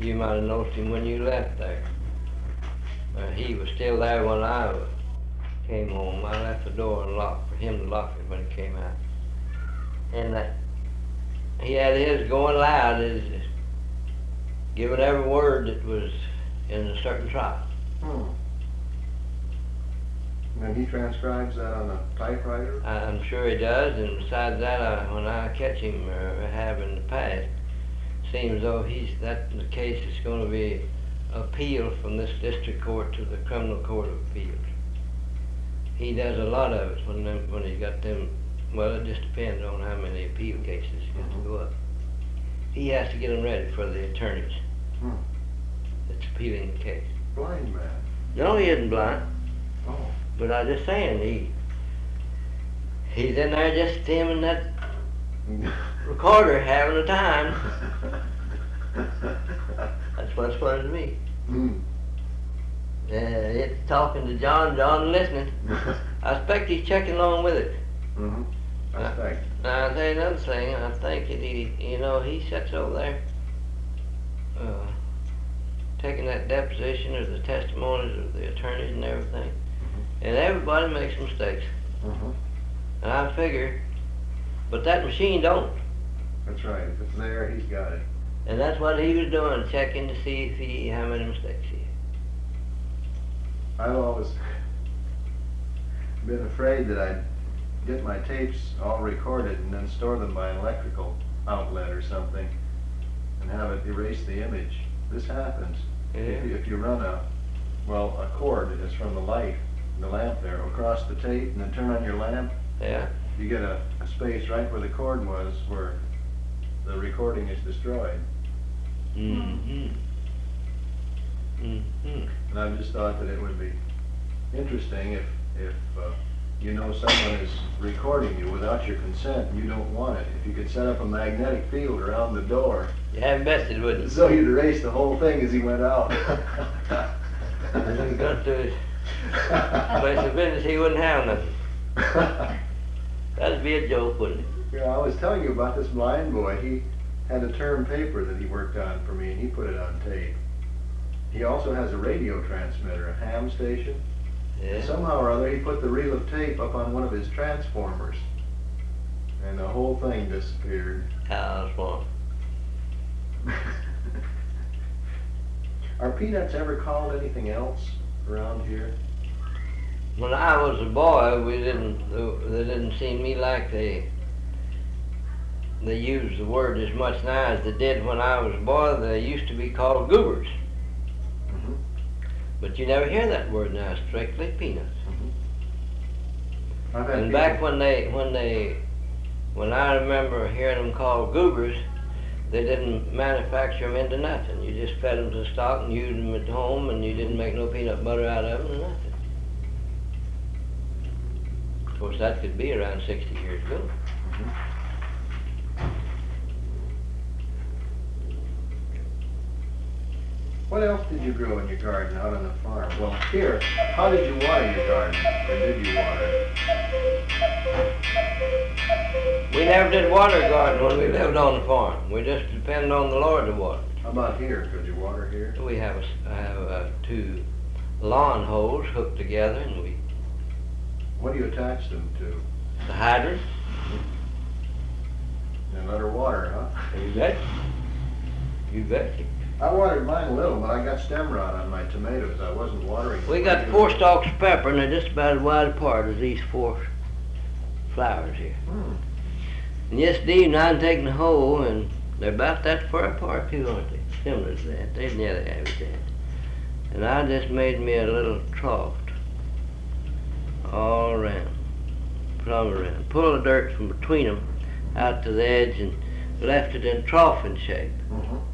You might have noticed him when you left there. He was still there when I came home. I left the door unlocked for him to lock it when he came out. And he had his going loud, is giving every word that was in a certain trial. And he transcribes that on a typewriter? I'm sure he does, and besides that, when I catch him, or have in the past, seems as though the case is going to be appealed from this district court to the criminal court of appeals. He does a lot of it when he's got them. Well, it just depends on how many appeal cases get to go up. He has to get them ready for the attorneys that's appealing the case. Blind man? No, he isn't blind. Oh. But I'm just saying, he's in there just him and that recorder having a time. That's what's funny to me. It's talking to John listening. I expect he's checking along with it. I expect. Now, I'll tell you another thing. I think that he sits over there taking that deposition of the testimonies of the attorneys and everything. And everybody makes mistakes. And I figure, but that machine don't. That's right. If it's there, he's got it. And that's what he was doing, checking to see how many mistakes he had. I've always been afraid that I'd get my tapes all recorded and then store them by an electrical outlet or something and have it erase the image. This happens. Yeah. If you run a cord is from the lamp there, across the tape, and then turn on your lamp, you get a space right where the cord was where the recording is destroyed. And I've just thought that it would be interesting if someone is recording you without your consent and you don't want it, if you could set up a magnetic field around the door. You haven't bested, wouldn't you? So you'd erase the whole thing as he went out. And he got to his place of business, he wouldn't have nothing. That'd be a joke, wouldn't it? Yeah, I was telling you about this blind boy. He had a term paper that he worked on for me, and he put it on tape. He also has a radio transmitter, a ham station. Yeah. And somehow or other, he put the reel of tape up on one of his transformers, and the whole thing disappeared. How small. Are peanuts ever called anything else around here? When I was a boy, they didn't seem to me like they use the word as much now as they did when I was a boy. They used to be called goobers. But you never hear that word now, strictly peanuts. And back when I remember hearing them called goobers, they didn't manufacture them into nothing. You just fed them to stock and used them at home, and you didn't make no peanut butter out of them or nothing. Of course, that could be around 60 years ago. What else did you grow in your garden out on the farm? Well, here, how did you water your garden? Or did you water it? We never did water a garden when we lived on the farm. We just depended on the Lord to water. How about here? Could you water here? We have two lawn hose hooked together, and we... What do you attach them to? The hydrant. And let her water, huh? You bet. You bet. I watered mine a little, but I got stem rot on my tomatoes. I wasn't watering them. We got 4 stalks of pepper, and they're just about as wide apart as these 4 flowers here. And yesterday evening, I'm taking the hoe, and they're about that far apart too, aren't they? Similar to that. They're nearly habitat. And I just made me a little trough all around, plumb around. Pulled the dirt from between them out to the edge and left it in troughing shape.